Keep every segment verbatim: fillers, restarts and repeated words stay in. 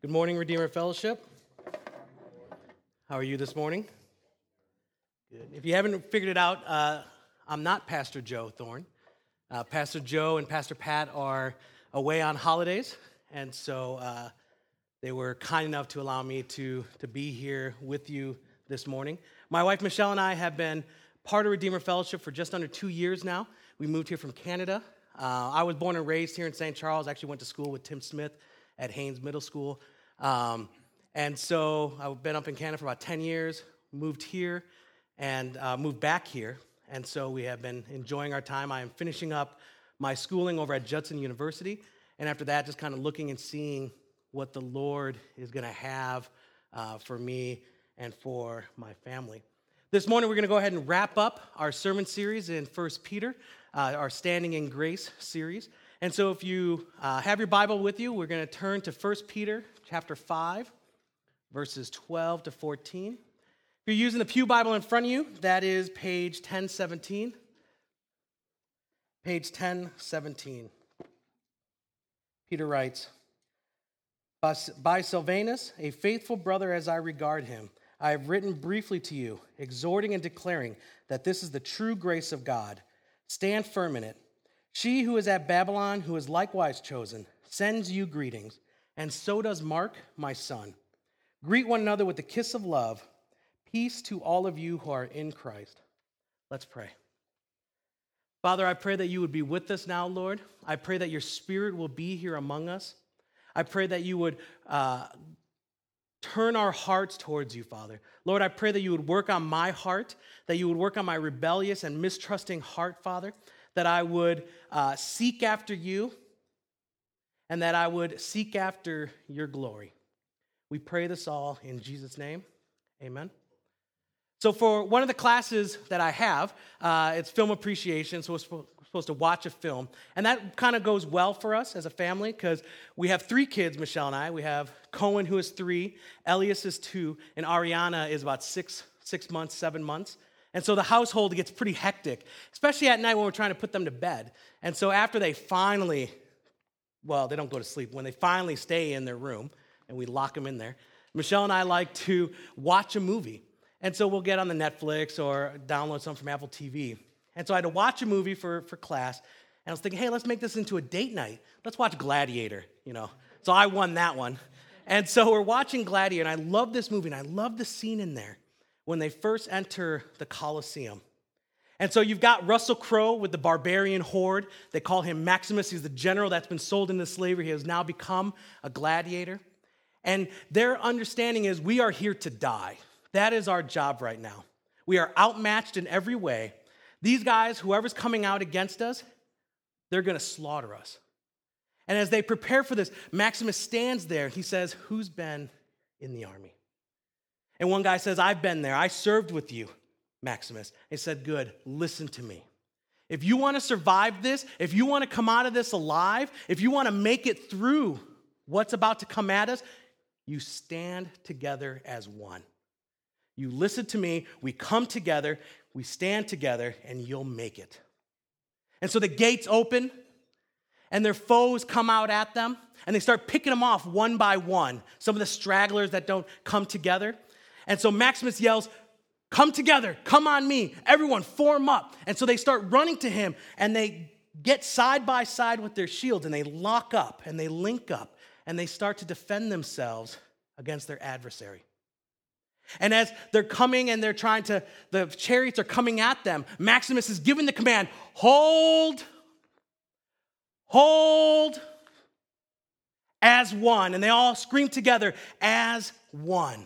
Good morning, Redeemer Fellowship. How are you this morning? Good. If you haven't figured it out, uh, I'm not Pastor Joe Thorne. Uh, Pastor Joe and Pastor Pat are away on holidays, and so uh, they were kind enough to allow me to, to be here with you this morning. My wife Michelle and I have been part of Redeemer Fellowship for just under two years now. We moved here from Canada. Uh, I was born and raised here in Saint Charles. Actually went to school with Tim Smith at Haynes Middle School. Um, and so I've been up in Canada for about ten years, moved here, and uh, moved back here. And so we have been enjoying our time. I am finishing up my schooling over at Judson University. And after that, just kind of looking and seeing what the Lord is going to have uh, for me and for my family. This morning, we're going to go ahead and wrap up our sermon series in First Peter, uh, our Standing in Grace series. And so if you uh, have your Bible with you, we're going to turn to First Peter chapter five, verses twelve to fourteen. If you're using the Pew Bible in front of you, that is page ten seventeen. Page ten seventeen. Peter writes, By Silvanus, a faithful brother as I regard him, I have written briefly to you, exhorting and declaring that this is the true grace of God. Stand firm in it. She who is at Babylon, who is likewise chosen, sends you greetings, and so does Mark, my son. Greet one another with the kiss of love. Peace to all of you who are in Christ. Let's pray. Father, I pray that you would be with us now, Lord. I pray that your Spirit will be here among us. I pray that you would uh, turn our hearts towards you, Father. Lord, I pray that you would work on my heart, that you would work on my rebellious and mistrusting heart, Father, that I would uh, seek after you, and that I would seek after your glory. We pray this all in Jesus' name. Amen. So for one of the classes that I have, uh, it's film appreciation, so we're supposed to watch a film. And that kind of goes well for us as a family because we have three kids, Michelle and I. We have Cohen, who is three, Elias is two, and Ariana is about six, six months, seven months. And so the household gets pretty hectic, especially at night when we're trying to put them to bed. And so after they finally, well, they don't go to sleep. When they finally stay in their room and we lock them in there, Michelle and I like to watch a movie. And so we'll get on the Netflix or download some from Apple T V. And so I had to watch a movie for, for class. And I was thinking, hey, let's make this into a date night. Let's watch Gladiator, you know. So I won that one. And so we're watching Gladiator, and I love this movie, and I love the scene in there when they first enter the Colosseum. And so you've got Russell Crowe with the barbarian horde. They call him Maximus. He's the general that's been sold into slavery. He has now become a gladiator. And their understanding is we are here to die. That is our job right now. We are outmatched in every way. These guys, whoever's coming out against us, they're going to slaughter us. And as they prepare for this, Maximus stands there. He says, who's been in the army? And one guy says, I've been there. I served with you, Maximus. He said, good, listen to me. If you want to survive this, if you want to come out of this alive, if you want to make it through what's about to come at us, you stand together as one. You listen to me, we come together, we stand together, and you'll make it. And so the gates open, and their foes come out at them, and they start picking them off one by one, some of the stragglers that don't come together. And so Maximus yells, come together, come on me, everyone form up. And so they start running to him, and they get side by side with their shields, and they lock up, and they link up, and they start to defend themselves against their adversary. And as they're coming and they're trying to, the chariots are coming at them, Maximus is giving the command, hold, hold, as one. And they all scream together, as one.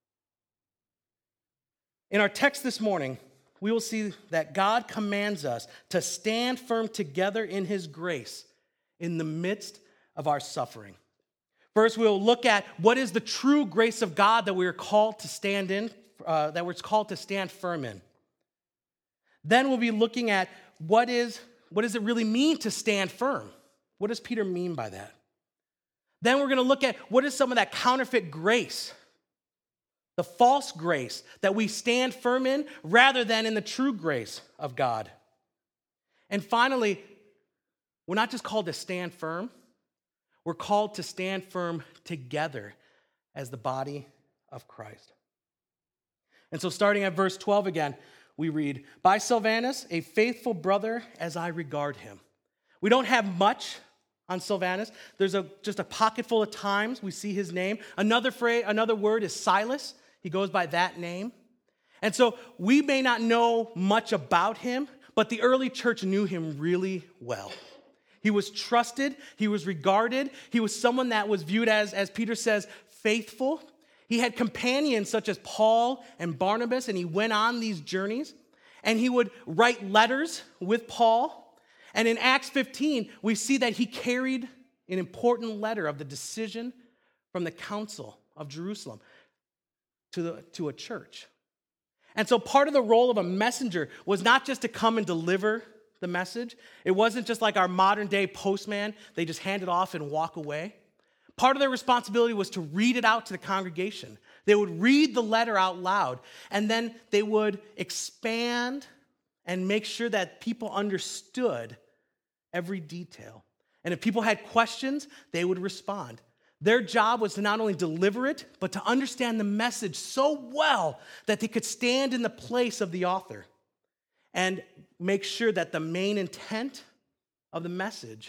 In our text this morning, we will see that God commands us to stand firm together in his grace in the midst of our suffering. First, we'll look at what is the true grace of God that we are called to stand in, uh, that we're called to stand firm in. Then we'll be looking at what is what does it really mean to stand firm? What does Peter mean by that? Then we're going to look at what is some of that counterfeit grace, the false grace that we stand firm in rather than in the true grace of God. And finally, we're not just called to stand firm. We're called to stand firm together as the body of Christ. And so starting at verse twelve again, we read, by Silvanus, a faithful brother as I regard him. We don't have much on Silvanus. There's a, just a pocket full of times we see his name. Another phrase, another word is Silas. He goes by that name. And so we may not know much about him, but the early church knew him really well. He was trusted. He was regarded. He was someone that was viewed as, as Peter says, faithful. He had companions such as Paul and Barnabas, and he went on these journeys. And he would write letters with Paul. And in Acts fifteen, we see that he carried an important letter of the decision from the council of Jerusalem to, the, to a church. And so part of the role of a messenger was not just to come and deliver the message. It wasn't just like our modern day postman. They just hand it off and walk away. Part of their responsibility was to read it out to the congregation. They would read the letter out loud, and then they would expand and make sure that people understood every detail. And if people had questions, they would respond. Their job was to not only deliver it, but to understand the message so well that they could stand in the place of the author and make sure that the main intent of the message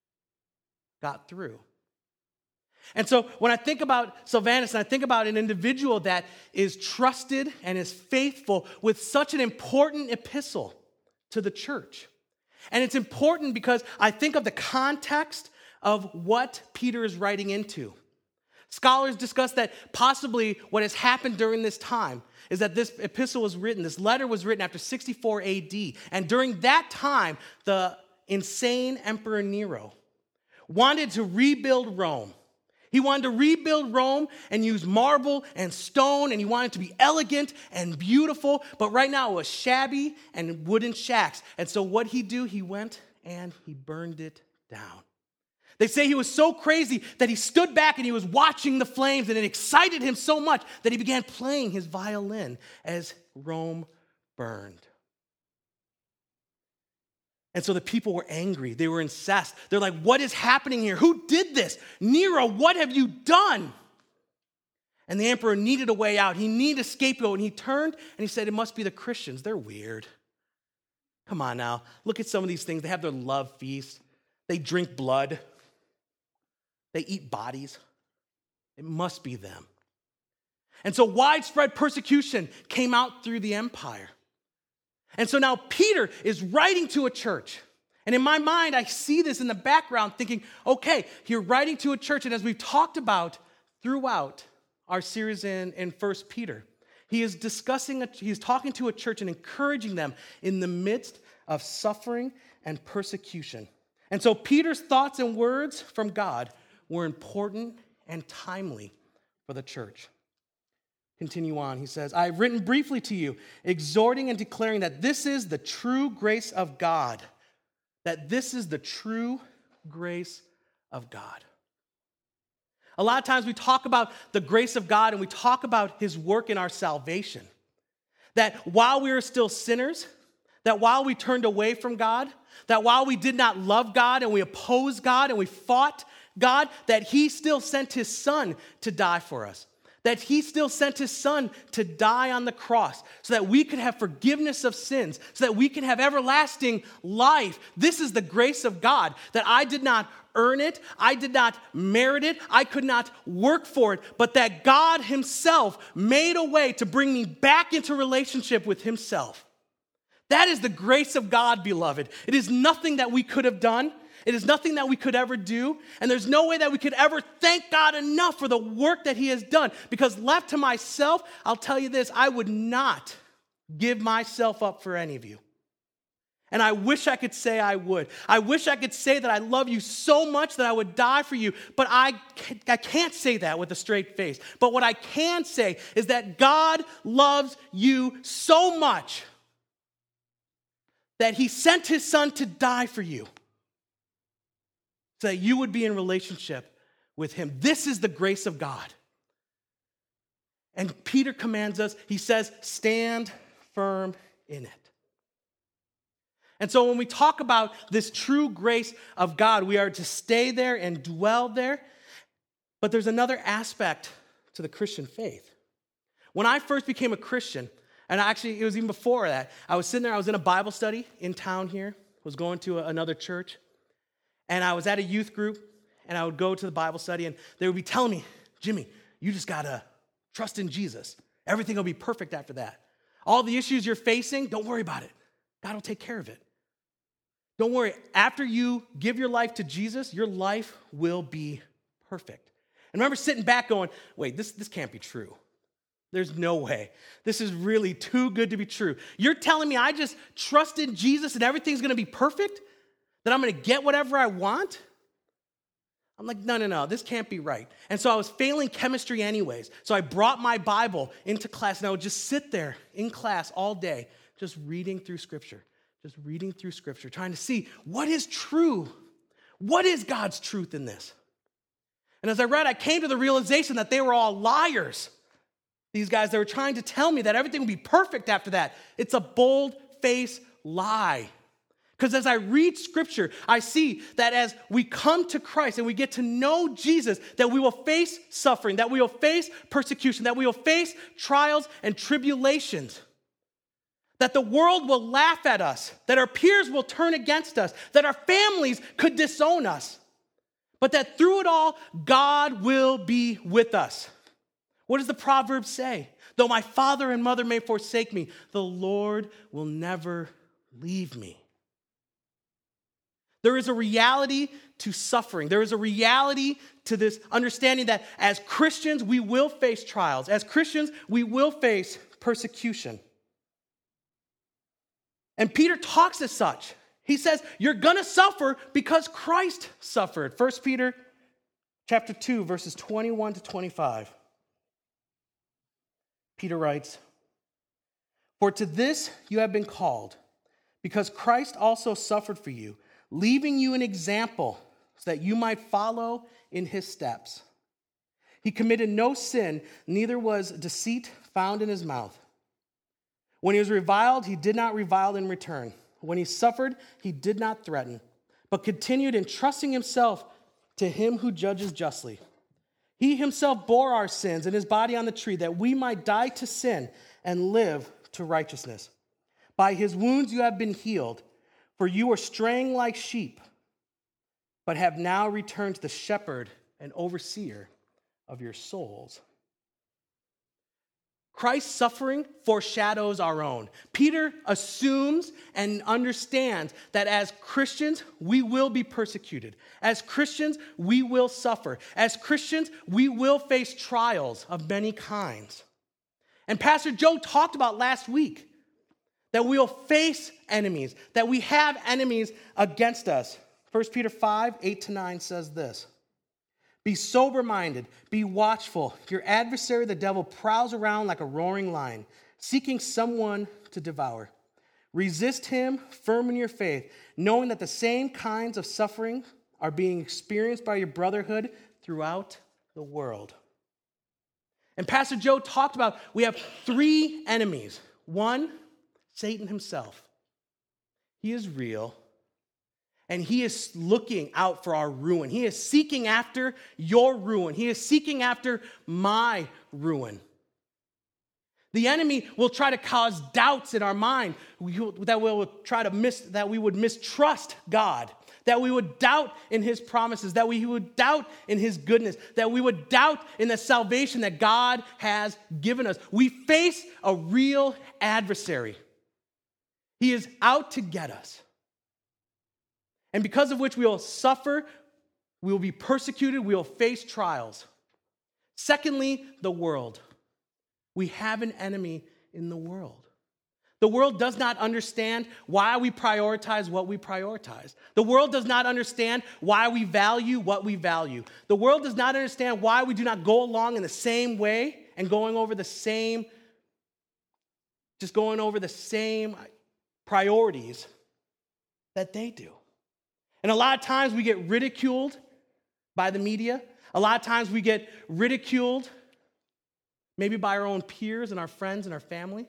got through. And so when I think about Silvanus, and I think about an individual that is trusted and is faithful with such an important epistle to the church. And it's important because I think of the context of what Peter is writing into. Scholars discuss that possibly what has happened during this time is that this epistle was written, this letter was written after sixty-four A D. And during that time, the insane Emperor Nero wanted to rebuild Rome. He wanted to rebuild Rome and use marble and stone, and he wanted it to be elegant and beautiful, but right now it was shabby and wooden shacks. And so what he do? He went and he burned it down. They say he was so crazy that he stood back and he was watching the flames, and it excited him so much that he began playing his violin as Rome burned. And so the people were angry. They were incensed. They're like, what is happening here? Who did this? Nero, what have you done? And the emperor needed a way out. He needed a scapegoat. And he turned and he said, it must be the Christians. They're weird. Come on now. Look at some of these things. They have their love feast. They drink blood. They eat bodies. It must be them. And so widespread persecution came out through the empire. And so now Peter is writing to a church. And in my mind, I see this in the background thinking, okay, you're writing to a church. And as we've talked about throughout our series in, in First Peter, he is discussing, a, he's talking to a church and encouraging them in the midst of suffering and persecution. And so Peter's thoughts and words from God were important and timely for the church. Continue on. He says, I have written briefly to you, exhorting and declaring that this is the true grace of God. That this is the true grace of God. A lot of times we talk about the grace of God and we talk about his work in our salvation. That while we were still sinners, that while we turned away from God, that while we did not love God and we opposed God and we fought God, that he still sent his son to die for us. That he still sent his son to die on the cross so that we could have forgiveness of sins, so that we can have everlasting life. This is the grace of God, that I did not earn it, I did not merit it, I could not work for it, but that God himself made a way to bring me back into relationship with himself. That is the grace of God, beloved. It is nothing that we could have done. It is nothing that we could ever do, and there's no way that we could ever thank God enough for the work that he has done, because left to myself, I'll tell you this, I would not give myself up for any of you. And I wish I could say I would. I wish I could say that I love you so much that I would die for you, but I, I can't say that with a straight face. But what I can say is that God loves you so much that he sent his son to die for you, so that you would be in relationship with him. This is the grace of God. And Peter commands us, he says, stand firm in it. And so when we talk about this true grace of God, we are to stay there and dwell there. But there's another aspect to the Christian faith. When I first became a Christian, and actually it was even before that, I was sitting there, I was in a Bible study in town here, was going to a, another church, and I was at a youth group, and I would go to the Bible study, and they would be telling me, Jimmy, you just gotta trust in Jesus. Everything will be perfect after that. All the issues you're facing, don't worry about it. God will take care of it. Don't worry. After you give your life to Jesus, your life will be perfect. And I remember sitting back going, wait, this, this can't be true. There's no way. This is really too good to be true. You're telling me I just trust in Jesus and everything's going to be perfect? That I'm going to get whatever I want? I'm like, no, no, no, this can't be right. And so I was failing chemistry anyways. So I brought my Bible into class, and I would just sit there in class all day, just reading through Scripture, just reading through Scripture, trying to see what is true. What is God's truth in this? And as I read, I came to the realization that they were all liars. These guys, they were trying to tell me that everything would be perfect after that. It's a bold-faced lie. Because as I read Scripture, I see that as we come to Christ and we get to know Jesus, that we will face suffering, that we will face persecution, that we will face trials and tribulations, that the world will laugh at us, that our peers will turn against us, that our families could disown us, but that through it all, God will be with us. What does the proverb say? Though my father and mother may forsake me, the Lord will never leave me. There is a reality to suffering. There is a reality to this understanding that as Christians, we will face trials. As Christians, we will face persecution. And Peter talks as such. He says, you're going to suffer because Christ suffered. First Peter chapter two, verses twenty-one to twenty-five. Peter writes, for to this you have been called, because Christ also suffered for you, leaving you an example so that you might follow in his steps. He committed no sin, neither was deceit found in his mouth. When he was reviled, he did not revile in return. When he suffered, he did not threaten, but continued entrusting himself to him who judges justly. He himself bore our sins in his body on the tree, that we might die to sin and live to righteousness. By his wounds you have been healed. For you were straying like sheep, but have now returned to the shepherd and overseer of your souls. Christ's suffering foreshadows our own. Peter assumes and understands that as Christians, we will be persecuted. As Christians, we will suffer. As Christians, we will face trials of many kinds. And Pastor Joe talked about last week that we will face enemies, that we have enemies against us. First Peter five, eight to nine says this. Be sober-minded, be watchful. Your adversary, the devil, prowls around like a roaring lion, seeking someone to devour. Resist him, firm in your faith, knowing that the same kinds of suffering are being experienced by your brotherhood throughout the world. And Pastor Joe talked about we have three enemies. One, Satan himself. He is real, and he is looking out for our ruin. He is seeking after your ruin. He is seeking after my ruin. The enemy will try to cause doubts in our mind that we'll try to mis, that we would mistrust God, that we would doubt in his promises, that we would doubt in his goodness, that we would doubt in the salvation that God has given us. We face a real adversary. He is out to get us. And because of which we will suffer, we will be persecuted, we will face trials. Secondly, the world. We have an enemy in the world. The world does not understand why we prioritize what we prioritize. The world does not understand why we value what we value. The world does not understand why we do not go along in the same way and going over the same, just going over the same priorities that they do. And a lot of times we get ridiculed by the media. A lot of times we get ridiculed maybe by our own peers and our friends and our family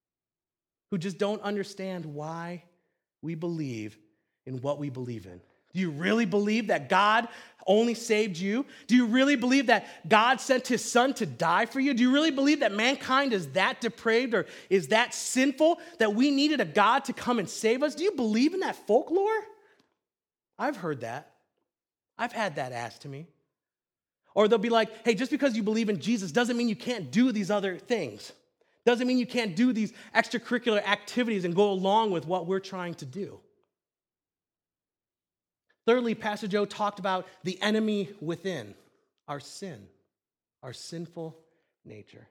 who just don't understand why we believe in what we believe in. Do you really believe that God only saved you? Do you really believe that God sent his son to die for you? Do you really believe that mankind is that depraved or is that sinful that we needed a God to come and save us? Do you believe in that folklore? I've heard that. I've had that asked to me. Or they'll be like, hey, just because you believe in Jesus doesn't mean you can't do these other things. Doesn't mean you can't do these extracurricular activities and go along with what we're trying to do. Thirdly, Pastor Joe talked about the enemy within, our sin, our sinful nature.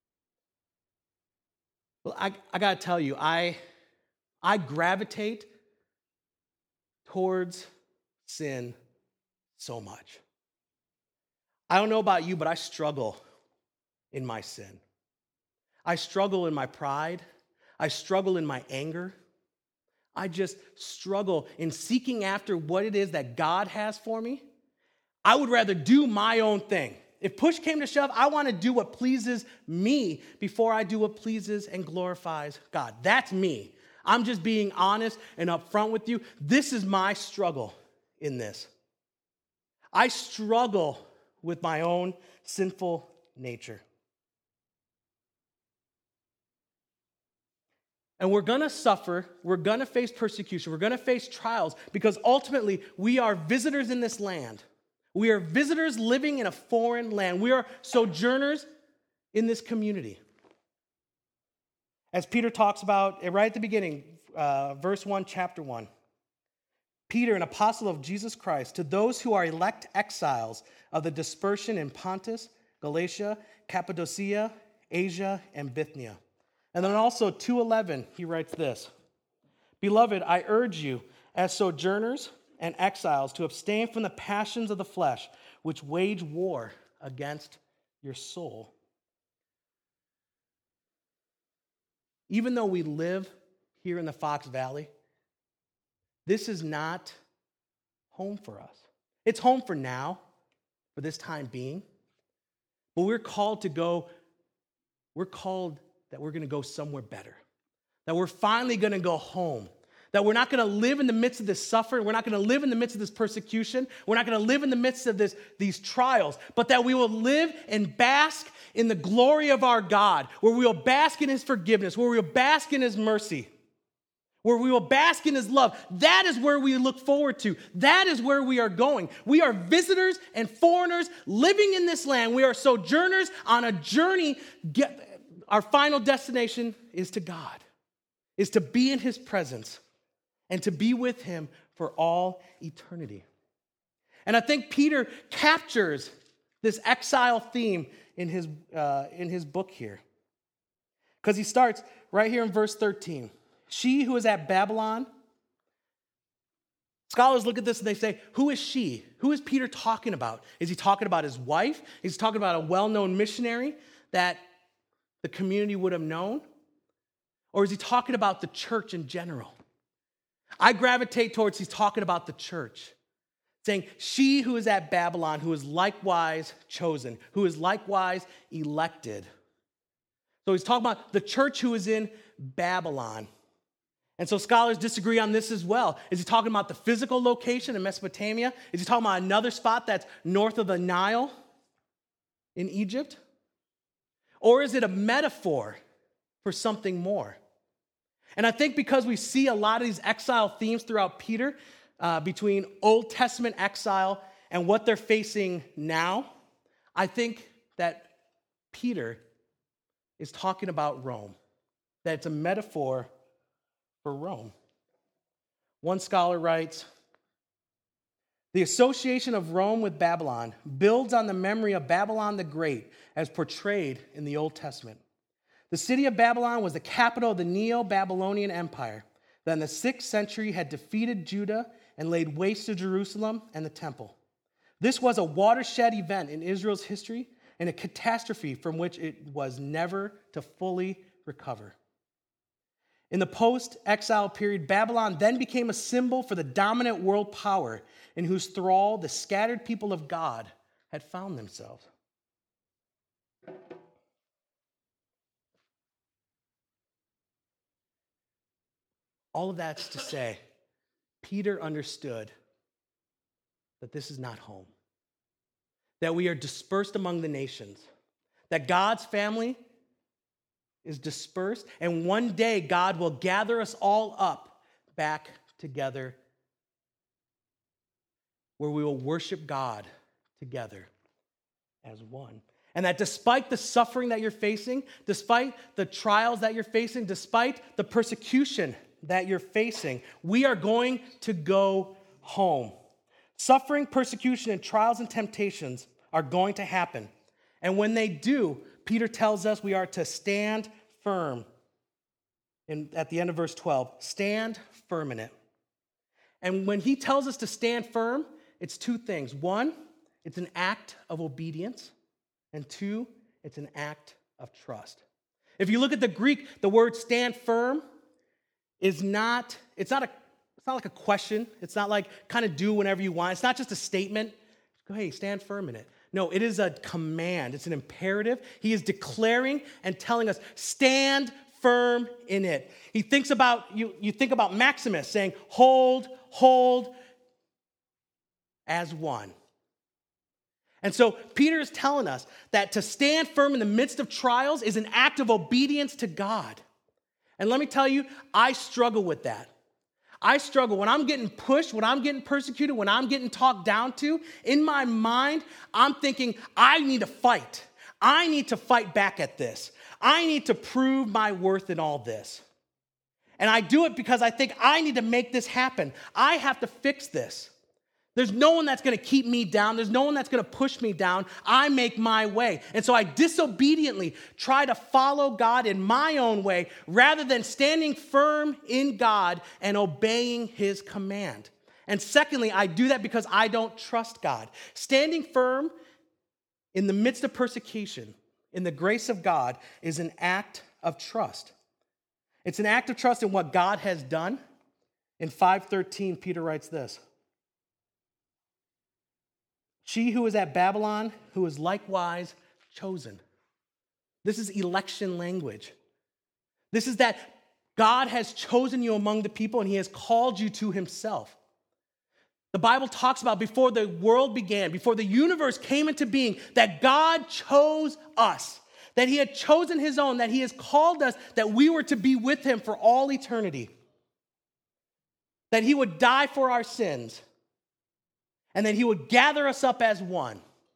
Well, I, I got to tell you, I, I gravitate towards sin so much. I don't know about you, but I struggle in my sin. I struggle in my pride. I struggle in my anger. I just struggle in seeking after what it is that God has for me. I would rather do my own thing. If push came to shove, I want to do what pleases me before I do what pleases and glorifies God. That's me. I'm just being honest and upfront with you. This is my struggle in this. I struggle with my own sinful nature. And we're going to suffer, we're going to face persecution, we're going to face trials because ultimately we are visitors in this land. We are visitors living in a foreign land. We are sojourners in this community. As Peter talks about right at the beginning, uh, verse one, chapter one. Peter, an apostle of Jesus Christ, to those who are elect exiles of the dispersion in Pontus, Galatia, Cappadocia, Asia, and Bithynia. And then also two eleven, he writes this, Beloved, I urge you as sojourners and exiles to abstain from the passions of the flesh, which wage war against your soul. Even though we live here in the Fox Valley, this is not home for us. It's home for now, for this time being. But we're called to go, we're called that we're going to go somewhere better, that we're finally going to go home, that we're not going to live in the midst of this suffering, we're not going to live in the midst of this persecution, we're not going to live in the midst of this, these trials, but that we will live and bask in the glory of our God, where we will bask in his forgiveness, where we will bask in his mercy, where we will bask in his love. That is where we look forward to. That is where we are going. We are visitors and foreigners living in this land. We are sojourners on a journey. Get, Our final destination is to God, is to be in his presence and to be with him for all eternity. And I think Peter captures this exile theme in his, uh, in his book here. Because he starts right here in verse thirteen. She who is at Babylon. Scholars look at this and they say, who is she? Who is Peter talking about? Is he talking about his wife? Is he talking about a well-known missionary that the community would have known? Or is he talking about the church in general? I gravitate towards he's talking about the church, saying, she who is at Babylon, who is likewise chosen, who is likewise elected. So he's talking about the church who is in Babylon. And so scholars disagree on this as well. Is he talking about the physical location in Mesopotamia? Is he talking about another spot that's north of the Nile in Egypt? Or is it a metaphor for something more? And I think because we see a lot of these exile themes throughout Peter, uh, between Old Testament exile and what they're facing now, I think that Peter is talking about Rome, that it's a metaphor for Rome. One scholar writes, the association of Rome with Babylon builds on the memory of Babylon the Great as portrayed in the Old Testament. The city of Babylon was the capital of the Neo-Babylonian Empire that in the sixth century had defeated Judah and laid waste to Jerusalem and the temple. This was a watershed event in Israel's history and a catastrophe from which it was never to fully recover. In the post-exile period, Babylon then became a symbol for the dominant world power in whose thrall the scattered people of God had found themselves. All of that's to say, Peter understood that this is not home, that we are dispersed among the nations, that God's family is dispersed, and one day God will gather us all up back together where we will worship God together as one. And that despite the suffering that you're facing, despite the trials that you're facing, despite the persecution that you're facing, we are going to go home. Suffering, persecution, and trials and temptations are going to happen. And when they do, Peter tells us we are to stand firm. In, at the end of verse twelve, stand firm in it. And when he tells us to stand firm, it's two things. One, it's an act of obedience. And two, it's an act of trust. If you look at the Greek, the word stand firm is not, it's not a, it's not like a question. It's not like kind of do whenever you want. It's not just a statement. Go, hey, stand firm in it. No, it is a command. It's an imperative. He is declaring and telling us, stand firm in it. He thinks about, you, you think about Maximus saying, hold, hold as one. And so Peter is telling us that to stand firm in the midst of trials is an act of obedience to God. And let me tell you, I struggle with that. I struggle when I'm getting pushed, when I'm getting persecuted, when I'm getting talked down to. In my mind, I'm thinking, I need to fight. I need to fight back at this. I need to prove my worth in all this. And I do it because I think I need to make this happen. I have to fix this. There's no one that's going to keep me down. There's no one that's going to push me down. I make my way. And so I disobediently try to follow God in my own way rather than standing firm in God and obeying his command. And secondly, I do that because I don't trust God. Standing firm in the midst of persecution, in the grace of God, is an act of trust. It's an act of trust in what God has done. In five thirteen, Peter writes this. She who is at Babylon, who is likewise chosen. This is election language. This is that God has chosen you among the people and he has called you to himself. The Bible talks about before the world began, before the universe came into being, that God chose us, that he had chosen his own, that he has called us, that we were to be with him for all eternity, that he would die for our sins, and then he would gather us up as one.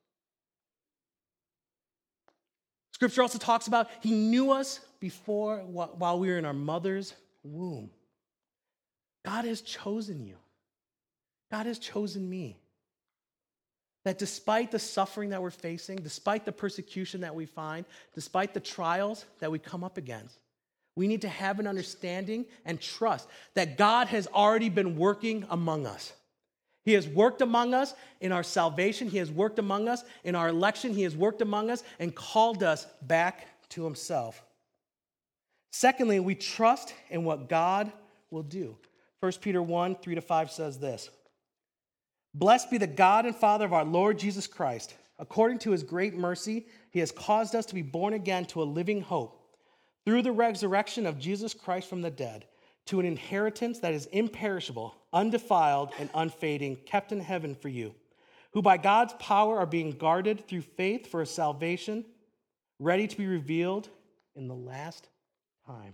Scripture also talks about he knew us before, while we were in our mother's womb. God has chosen you. God has chosen me. That despite the suffering that we're facing, despite the persecution that we find, despite the trials that we come up against, we need to have an understanding and trust that God has already been working among us. He has worked among us in our salvation. He has worked among us in our election. He has worked among us and called us back to himself. Secondly, we trust in what God will do. First Peter one, three to five says this. Blessed be the God and Father of our Lord Jesus Christ. According to his great mercy, he has caused us to be born again to a living hope through the resurrection of Jesus Christ from the dead, to an inheritance that is imperishable, undefiled, and unfading, kept in heaven for you, who by God's power are being guarded through faith for a salvation, ready to be revealed in the last time.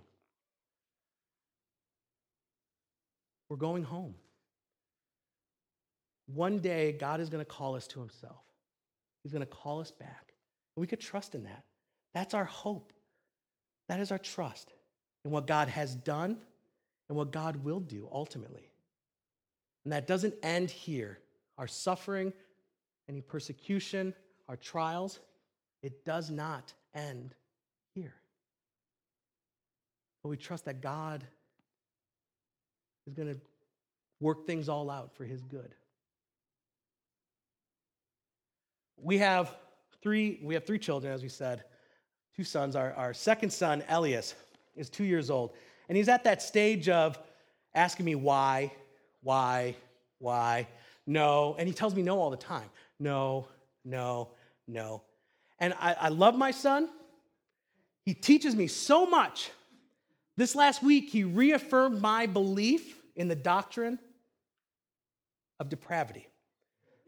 We're going home. One day, God is going to call us to himself. He's going to call us back. And we could trust in that. That's our hope. That is our trust in what God has done and what God will do ultimately. And that doesn't end here. Our suffering, any persecution, our trials, it does not end here. But we trust that God is going to work things all out for his good. We have three, we have three children, as we said, two sons. Our, our second son, Elias, is two years old. And he's at that stage of asking me why, why, why, no. And he tells me no all the time. No, no, no. And I, I love my son. He teaches me so much. This last week, he reaffirmed my belief in the doctrine of depravity.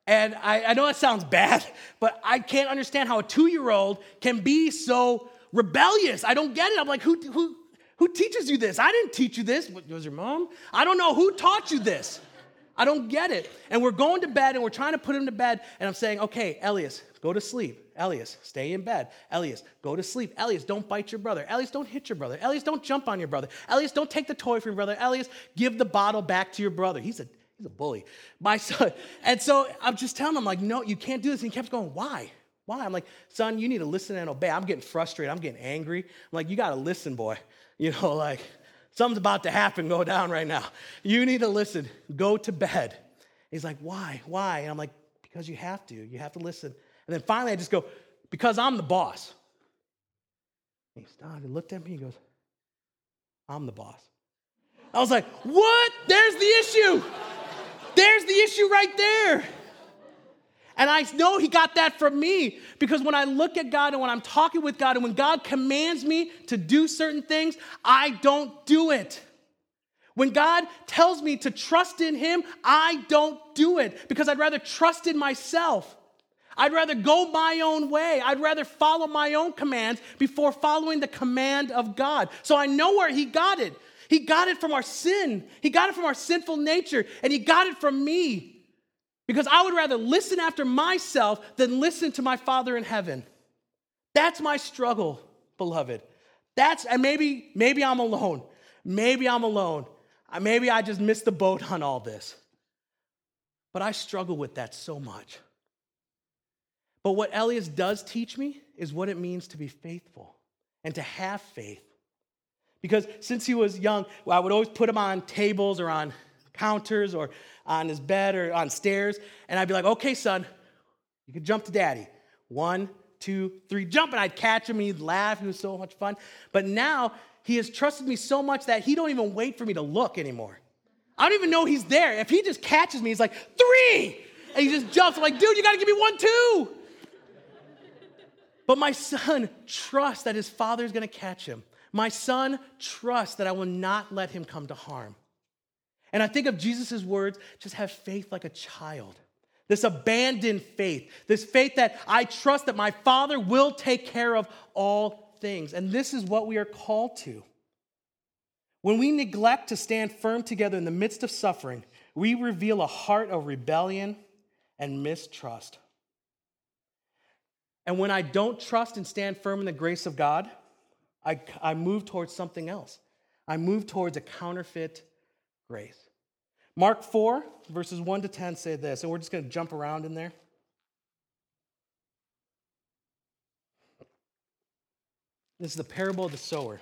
And I, I know that sounds bad, but I can't understand how a two-year-old can be so rebellious. I don't get it. I'm like, who, who, who teaches you this? I didn't teach you this. Was your mom? I don't know. Who taught you this? I don't get it. And we're going to bed, and we're trying to put him to bed, and I'm saying, okay, Elias, go to sleep. Elias, stay in bed. Elias, go to sleep. Elias, don't bite your brother. Elias, don't hit your brother. Elias, don't jump on your brother. Elias, don't take the toy from your brother. Elias, give the bottle back to your brother. He's a He's a bully. My son. And so I'm just telling him, like, no, you can't do this. And he kept going, why? Why? I'm like, son, you need to listen and obey. I'm getting frustrated. I'm getting angry. I'm like, you got to listen, boy. You know, like, something's about to happen, go down right now. You need to listen. Go to bed. He's like, why? Why? And I'm like, because you have to. You have to listen. And then finally I just go, because I'm the boss. And he stopped and looked at me. He goes, I'm the boss. I was like, what? There's the issue. There's the issue right there. And I know he got that from me because when I look at God and when I'm talking with God and when God commands me to do certain things, I don't do it. When God tells me to trust in him, I don't do it because I'd rather trust in myself. I'd rather go my own way. I'd rather follow my own commands before following the command of God. So I know where he got it. He got it from our sin. He got it from our sinful nature, and he got it from me. Because I would rather listen after myself than listen to my Father in heaven. That's my struggle, beloved. That's, and maybe, maybe I'm alone. Maybe I'm alone. Maybe I just missed the boat on all this. But I struggle with that so much. But what Elias does teach me is what it means to be faithful and to have faith. Because since he was young, I would always put him on tables or on counters or on his bed or on stairs. And I'd be like, okay, son, you can jump to daddy. One, two, three, jump. And I'd catch him and he'd laugh. It was so much fun. But now he has trusted me so much that he don't even wait for me to look anymore. I don't even know he's there. If he just catches me, he's like, three. And he just jumps. I'm like, dude, you got to give me one, two. But my son trusts that his father is going to catch him. My son trusts that I will not let him come to harm. And I think of Jesus' words, just have faith like a child. This abandoned faith, this faith that I trust that my Father will take care of all things. And this is what we are called to. When we neglect to stand firm together in the midst of suffering, we reveal a heart of rebellion and mistrust. And when I don't trust and stand firm in the grace of God, I, I move towards something else. I move towards a counterfeit grace. Mark four, verses one to ten say this, and we're just going to jump around in there. This is the parable of the sower.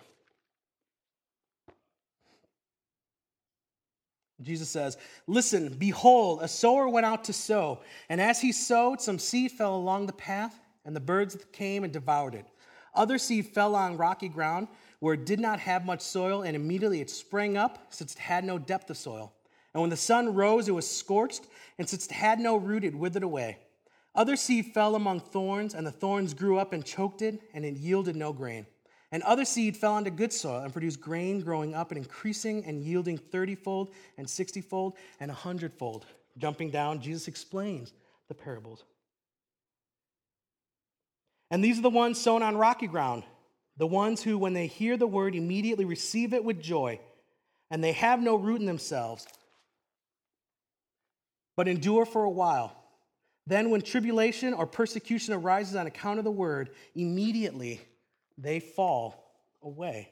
Jesus says, listen, behold, a sower went out to sow, and as he sowed, some seed fell along the path, and the birds came and devoured it. Other seed fell on rocky ground where it did not have much soil, and immediately it sprang up, since it had no depth of soil. And when the sun rose, it was scorched, and since it had no root, it withered away. Other seed fell among thorns, and the thorns grew up and choked it, and it yielded no grain. And other seed fell onto good soil and produced grain, growing up and increasing and yielding thirty-fold and sixty-fold and a hundredfold. Jumping down, Jesus explains the parables. And these are the ones sown on rocky ground, the ones who, when they hear the word, immediately receive it with joy, and they have no root in themselves, but endure for a while. Then when tribulation or persecution arises on account of the word, immediately they fall away.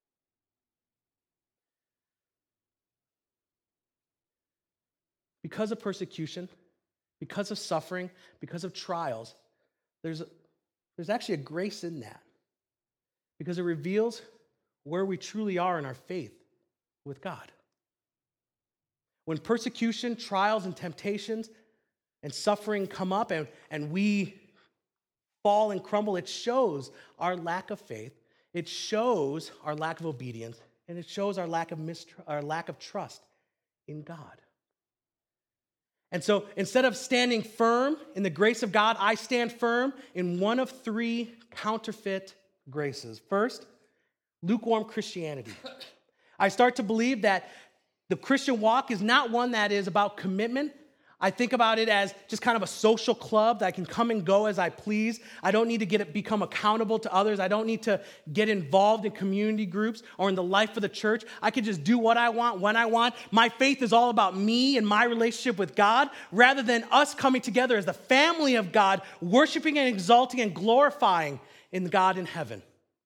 Because of persecution, because of suffering, because of trials, there's, there's actually a grace in that. Because it reveals where we truly are in our faith with God. When persecution, trials, and temptations and suffering come up and, and we fall and crumble, it shows our lack of faith, it shows our lack of obedience, and it shows our lack of mistr- our lack of trust in God. And so instead of standing firm in the grace of God, I stand firm in one of three counterfeit graces. First, lukewarm Christianity. I start to believe that the Christian walk is not one that is about commitment. I think about it as just kind of a social club that I can come and go as I please. I don't need to get it, become accountable to others. I don't need to get involved in community groups or in the life of the church. I can just do what I want, when I want. My faith is all about me and my relationship with God rather than us coming together as the family of God, worshiping and exalting and glorifying in God in heaven.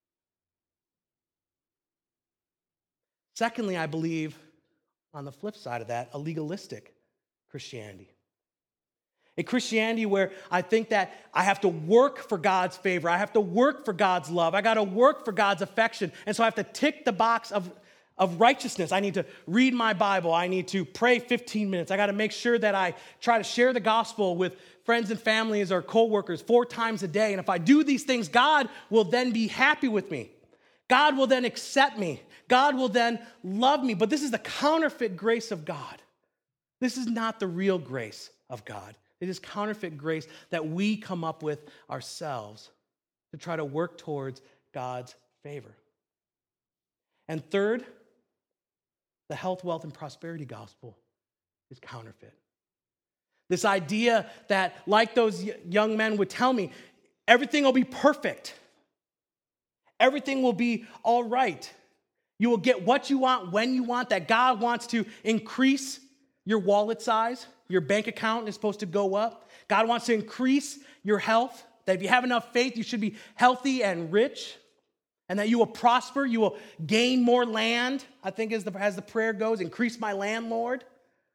Secondly, I believe, on the flip side of that, a legalistic Christianity. A Christianity where I think that I have to work for God's favor. I have to work for God's love. I got to work for God's affection. And so I have to tick the box of, of righteousness. I need to read my Bible. I need to pray fifteen minutes. I got to make sure that I try to share the gospel with friends and families or coworkers four times a day. And if I do these things, God will then be happy with me. God will then accept me. God will then love me. But this is the counterfeit grace of God. This is not the real grace of God. It is counterfeit grace that we come up with ourselves to try to work towards God's favor. And third, the health, wealth, and prosperity gospel is counterfeit. This idea that, like those young men would tell me, everything will be perfect. Everything will be all right. You will get what you want when you want, that God wants to increase your wallet size. Your bank account is supposed to go up. God wants to increase your health, that if you have enough faith, you should be healthy and rich, and that you will prosper, you will gain more land, I think as the, as the prayer goes, increase my land, Lord.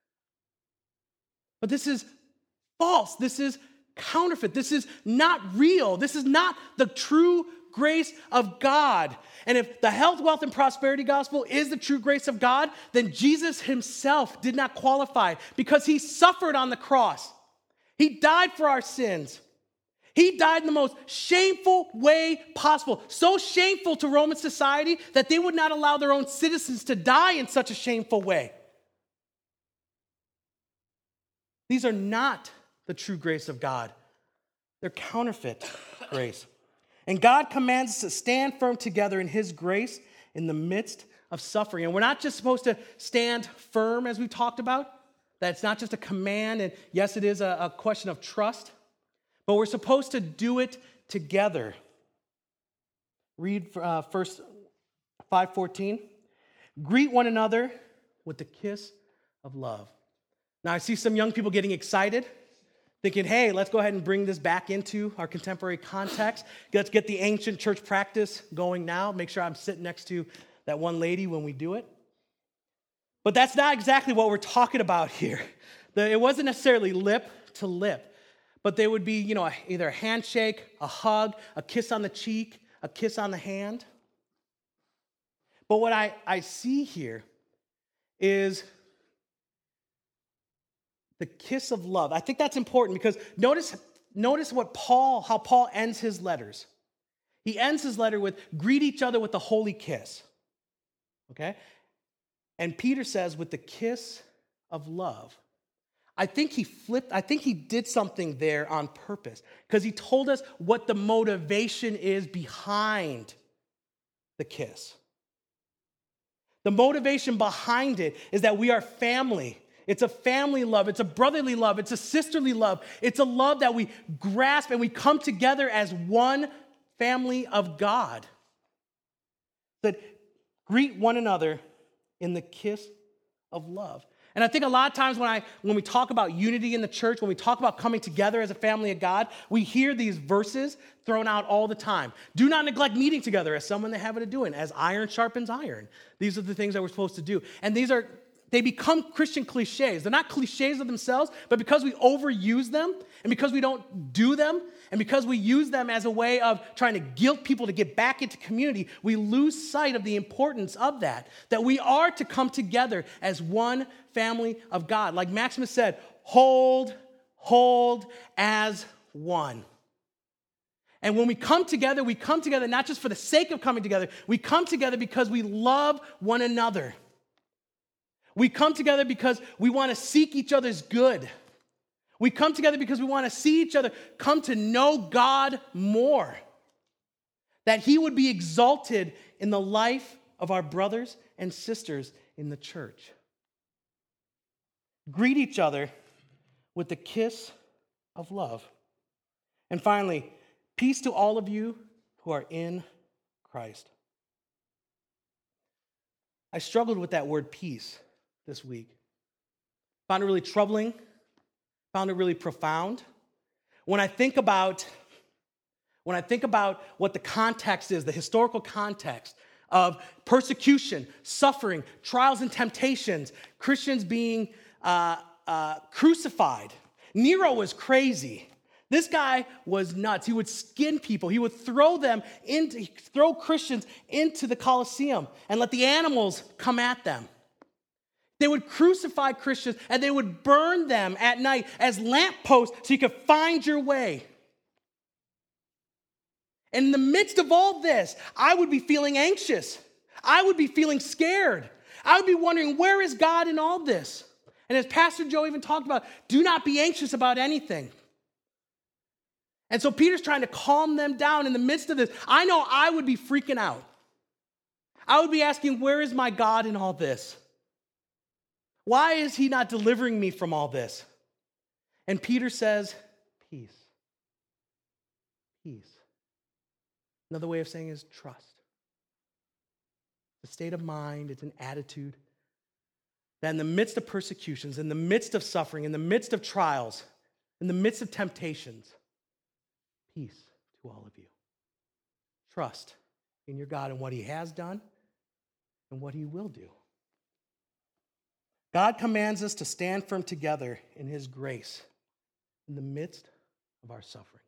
But this is false. This is counterfeit. This is not real. This is not the true grace of God. And if the health, wealth, and prosperity gospel is the true grace of God, then Jesus himself did not qualify because he suffered on the cross. He died for our sins. He died in the most shameful way possible. So shameful to Roman society that they would not allow their own citizens to die in such a shameful way. These are not the true grace of God. They're counterfeit grace. And God commands us to stand firm together in his grace in the midst of suffering. And we're not just supposed to stand firm, as we talked about. That it's not just a command, and yes, it is a, a question of trust, but we're supposed to do it together. Read uh, first five fourteen. Greet one another with the kiss of love. Now, I see some young people getting excited, thinking, hey, let's go ahead and bring this back into our contemporary context. Let's get the ancient church practice going now. Make sure I'm sitting next to that one lady when we do it. But that's not exactly what we're talking about here. It wasn't necessarily lip to lip, but they would be, you know, either a handshake, a hug, a kiss on the cheek, a kiss on the hand. But what I, I see here is the kiss of love. I think that's important because notice, notice what Paul, how Paul ends his letters. He ends his letter with, greet each other with the holy kiss. Okay? And Peter says, with the kiss of love. I think he flipped, I think he did something there on purpose because he told us what the motivation is behind the kiss. The motivation behind it is that we are family. It's a family love. It's a brotherly love. It's a sisterly love. It's a love that we grasp and we come together as one family of God. That greet one another in the kiss of love. And I think a lot of times when I when we talk about unity in the church, when we talk about coming together as a family of God, we hear these verses thrown out all the time. Do not neglect meeting together as some in the habit of doing, as iron sharpens iron. These are the things that we're supposed to do. And these are, they become Christian cliches. They're not cliches of themselves, but because we overuse them and because we don't do them and because we use them as a way of trying to guilt people to get back into community, we lose sight of the importance of that, that we are to come together as one family of God. Like Maximus said, hold, hold as one. And when we come together, we come together not just for the sake of coming together, we come together because we love one another. We come together because we want to seek each other's good. We come together because we want to see each other come to know God more. That he would be exalted in the life of our brothers and sisters in the church. Greet each other with the kiss of love. And finally, peace to all of you who are in Christ. I struggled with that word peace this week. Found it really troubling. Found it really profound. When I think about, when I think about what the context is, the historical context of persecution, suffering, trials and temptations, Christians being uh, uh, crucified. Nero was crazy. This guy was nuts. He would skin people. He would throw them into, throw Christians into the Colosseum and let the animals come at them. They would crucify Christians and they would burn them at night as lampposts so you could find your way. And in the midst of all this, I would be feeling anxious. I would be feeling scared. I would be wondering, where is God in all this? And as Pastor Joe even talked about, do not be anxious about anything. And so Peter's trying to calm them down in the midst of this. I know I would be freaking out. I would be asking, where is my God in all this? Why is he not delivering me from all this? And Peter says, peace. Peace. Another way of saying is trust. It's a state of mind, it's an attitude that in the midst of persecutions, in the midst of suffering, in the midst of trials, in the midst of temptations, peace to all of you. Trust in your God and what he has done and what he will do. God commands us to stand firm together in his grace in the midst of our suffering.